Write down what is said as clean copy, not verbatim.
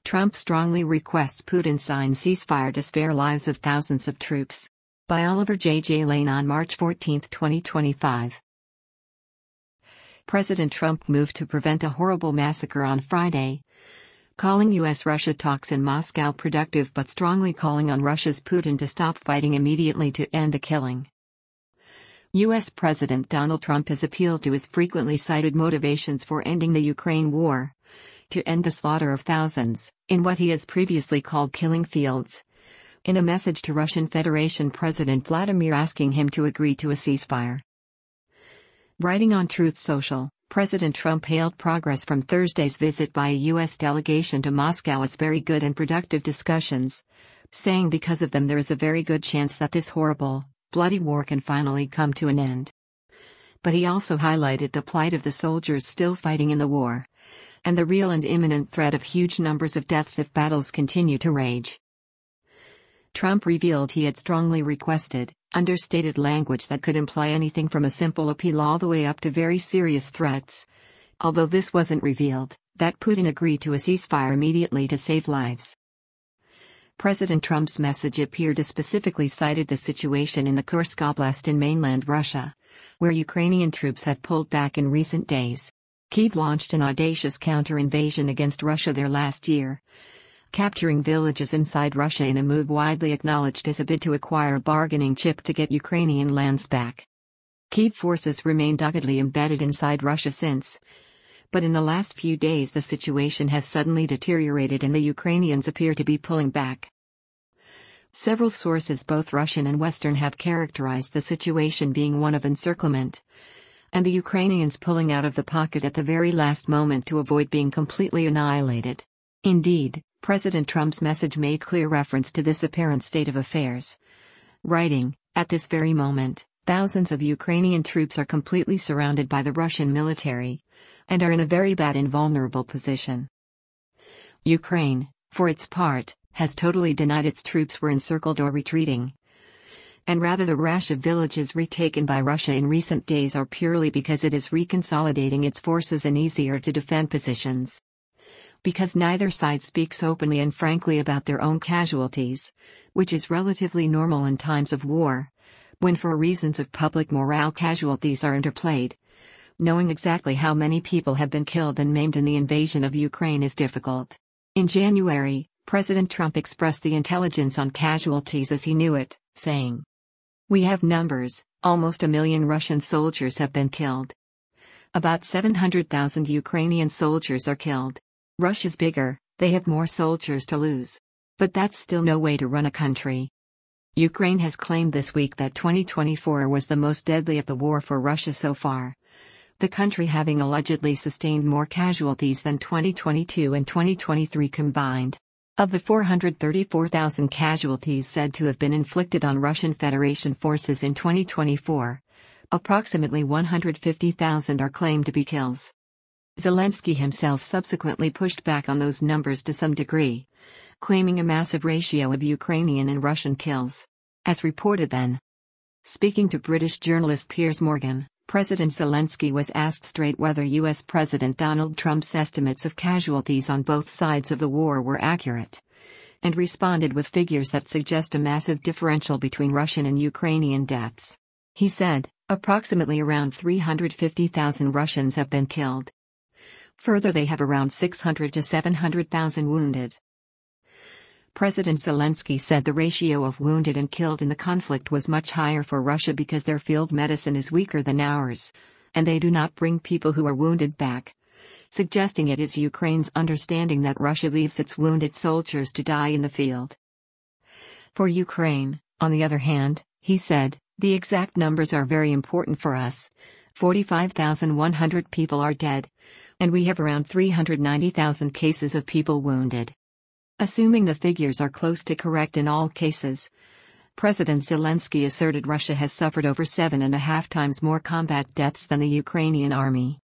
Trump strongly requests Putin sign ceasefire to spare lives of thousands of troops. By Oliver J. Lane on March 14, 2025. President Trump moved to prevent a horrible massacre on Friday, calling U.S.-Russia talks in Moscow productive but strongly calling on Russia's Putin to stop fighting immediately to end the killing. U.S. President Donald Trump has appealed to his frequently cited motivations for ending the Ukraine war, to end the slaughter of thousands, in what he has previously called killing fields, in a message to Russian Federation President Vladimir asking him to agree to a ceasefire. Writing on Truth Social, President Trump hailed progress from Thursday's visit by a U.S. delegation to Moscow as very good and productive discussions, saying because of them there is a very good chance that this horrible, bloody war can finally come to an end. But he also highlighted the plight of the soldiers still fighting in the war, and the real and imminent threat of huge numbers of deaths if battles continue to rage. Trump revealed he had strongly requested, understated language that could imply anything from a simple appeal all the way up to very serious threats, although this wasn't revealed, that Putin agreed to a ceasefire immediately to save lives. President Trump's message appeared to specifically cited the situation in the Kursk Oblast in mainland Russia, where Ukrainian troops have pulled back in recent days. Kyiv launched an audacious counter-invasion against Russia there last year, capturing villages inside Russia in a move widely acknowledged as a bid to acquire a bargaining chip to get Ukrainian lands back. Kyiv forces remain doggedly embedded inside Russia since, but in the last few days the situation has suddenly deteriorated and the Ukrainians appear to be pulling back. Several sources, both Russian and Western, have characterized the situation being one of encirclement, and the Ukrainians pulling out of the pocket at the very last moment to avoid being completely annihilated. Indeed, President Trump's message made clear reference to this apparent state of affairs, writing, "At this very moment, thousands of Ukrainian troops are completely surrounded by the Russian military, and are in a very bad and vulnerable position." Ukraine, for its part, has totally denied its troops were encircled or retreating, and rather the rash of villages retaken by Russia in recent days are purely because it is reconsolidating its forces in easier to defend positions. Because neither side speaks openly and frankly about their own casualties, which is relatively normal in times of war, when for reasons of public morale casualties are interplayed. Knowing exactly how many people have been killed and maimed in the invasion of Ukraine is difficult. In January, President Trump expressed the intelligence on casualties as he knew it, saying, "We have numbers, almost 1 million Russian soldiers have been killed. About 700,000 Ukrainian soldiers are killed. Russia's bigger, they have more soldiers to lose. But that's still no way to run a country." Ukraine has claimed this week that 2024 was the most deadly of the war for Russia so far, the country having allegedly sustained more casualties than 2022 and 2023 combined. Of the 434,000 casualties said to have been inflicted on Russian Federation forces in 2024, approximately 150,000 are claimed to be kills. Zelensky himself subsequently pushed back on those numbers to some degree, claiming a massive ratio of Ukrainian and Russian kills, as reported then. Speaking to British journalist Piers Morgan, President Zelensky was asked straight whether U.S. President Donald Trump's estimates of casualties on both sides of the war were accurate, and responded with figures that suggest a massive differential between Russian and Ukrainian deaths. He said, "Approximately around 350,000 Russians have been killed. Further, they have around 600 to 700,000 wounded." President Zelensky said the ratio of wounded and killed in the conflict was much higher for Russia because their field medicine is weaker than ours, and they do not bring people who are wounded back, suggesting it is Ukraine's understanding that Russia leaves its wounded soldiers to die in the field. For Ukraine, on the other hand, he said, "The exact numbers are very important for us. 45,100 people are dead, and we have around 390,000 cases of people wounded." Assuming the figures are close to correct in all cases, President Zelensky asserted Russia has suffered over 7.5 times more combat deaths than the Ukrainian army.